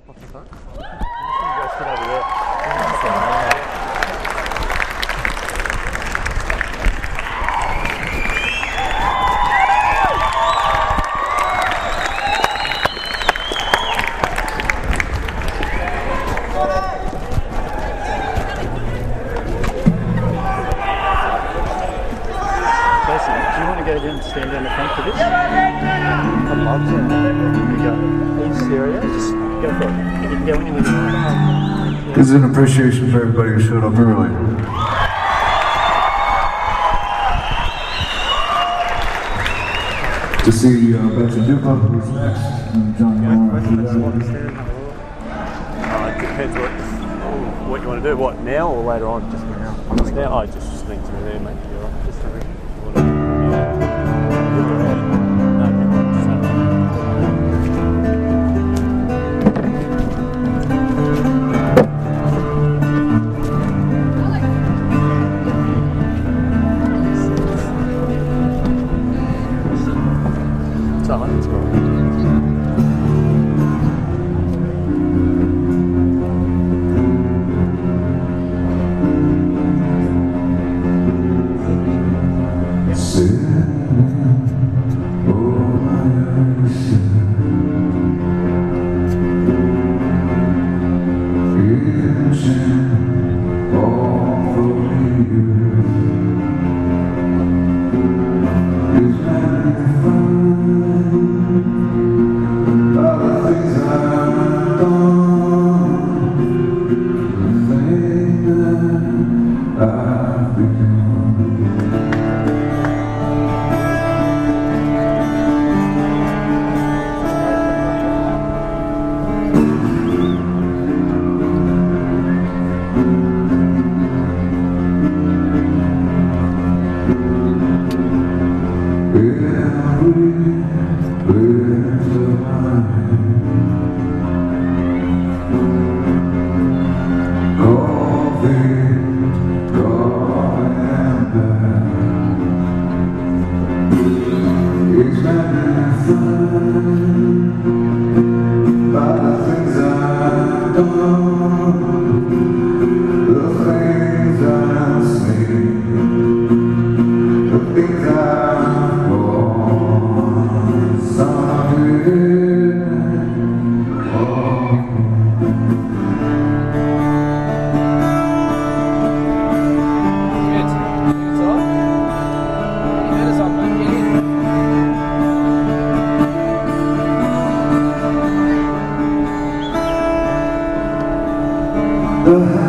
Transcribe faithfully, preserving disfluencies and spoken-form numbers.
What's that? I'm just going to go sit over there. Go down and stand down the front for this. I'd love to. Here we go. Are you serious? Just go for it. You can go anywhere you want. This is an appreciation for everybody who showed up early. To see uh, Betsy Dupa, who's next, and John Moore. Uh, it depends what, what you want to do. What, now or later on? Just now. Just now? Oh, just swing through there, mate. You're right. Just through. Let's go. The